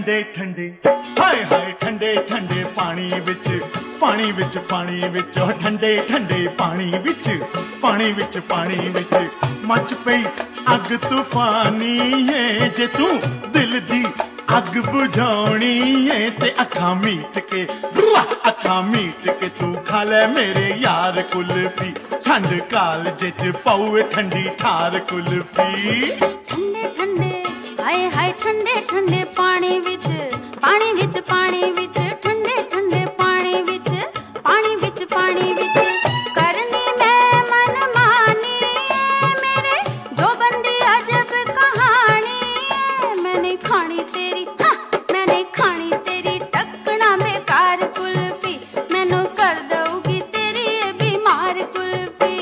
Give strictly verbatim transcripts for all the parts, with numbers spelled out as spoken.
ठंडे ठंडे हाय हाय ठंडे ठंडे पानी विच पानी विच पानी विच ठंडे ठंडे पानी विच पानी विच पानी विच मच पई अग तूफानी है जे तू दिल दी अग बुझाउणी है ते अखां मीट के अखां मीट के तू खा ले मेरे यार कुल्फी ठंड काल जिच पौए ठंडी ठार कुल्फी। ठंडे ठंडे हाय हाय ठंडे ठंडे पानी विच पानी विच पानी विच ठंडे ठंडे पानी विच पानी विच पानी विच करनी मैं मन मानी मेरे जो बंदी अजब कहानी मैंने खानी तेरी हाँ, मैंने खानी तेरी टकना बेकार कुल्फी मैनू कर दूगी तेरी ये बीमार कुल्फी।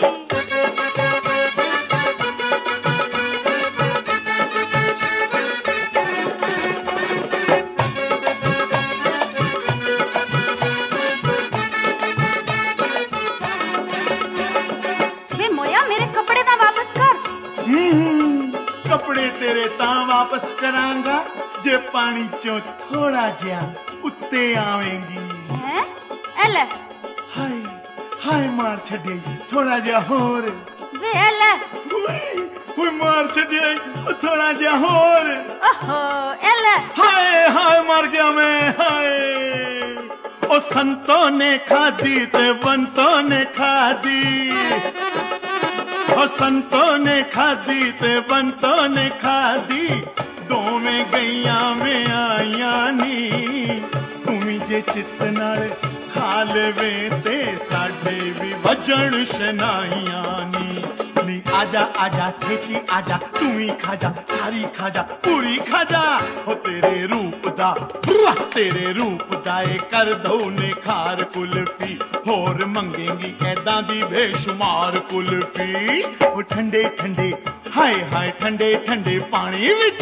कपड़े तेरे ता वापस करांगा जे पानी चो थोड़ा जिया उत्ते आवेंगी। हैं? एले हाय हाय मार छड़े थोड़ा जिया होर वे एले हुई मार छड़े थोड़ा जिया होर ओहो एले हाय हाय मर गया मैं हाय ओ संतों ने खादी ते बंतों ने खादी ओ संतों ने खादी ते बंतों ने खादी दो में गईया में आईया नी तुमी जे चित नाल खा लेवे ते साडे भी वजन शनाइया नी नी आजा आजा छेती आजा तू ही खाजा सारी खाजा पूरी खाजा हो तेरे रूप दा तेरे रूप दा ए कर दो निखार कुल्फी होर मंगेंगी ऐदा दी बेशुमार कुल्फी। ओ ठंडे ठंडे हाय हाय ठंडे ठंडे पानी विच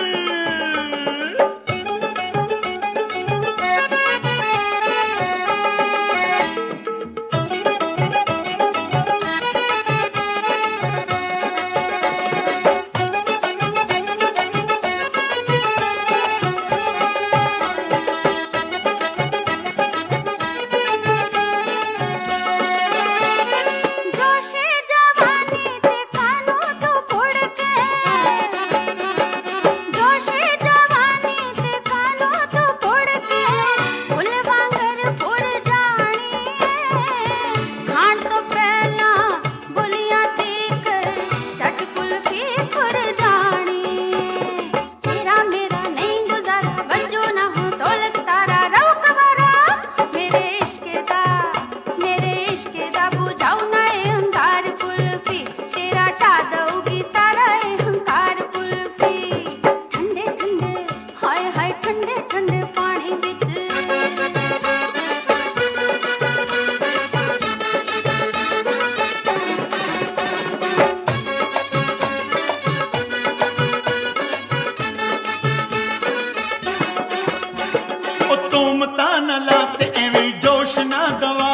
न लाते एवें जोश ना दवा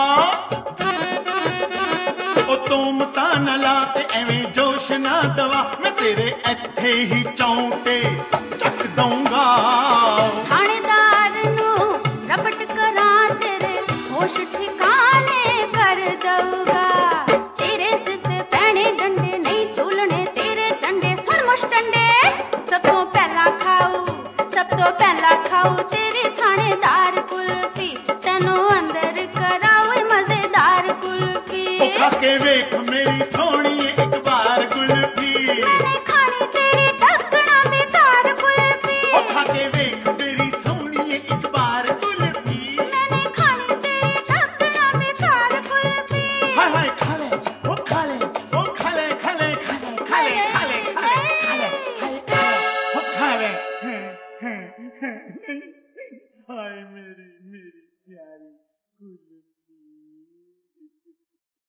ओ तुम ता न लाते एवें जोश ना दवा मैं तेरे इत्थे ही चौंटे चक दूंगा थानेदार नु रपट करा तेरे होश ठिकाने कर दूंगा तेरे सिर ते पैने डंडे नहीं झूलने तेरे झंडे सुन मुश्टंडे सब तो पहला खाऊ सब तो पहला खाऊ तेरे थानेदार कुल्फी तेनू अंदर कराओ मजेदार कुल्फी। खा के वेख मेरी सोनी एक बार कुल्फी मैंने खानी तेरी टकना बेकार कुल्फी खा के वेख मेरी सोनी एक बार कुल्फी मैंने खानी तेरी टकना बेकार कुल्फी। हाय हाय खा ले ओ खा ले ओ खा ले खा ले खा ले खा ले खा ले खा ले खा ले ओ खा ले हाय मेरी मेरी प्यारी कुल्फी।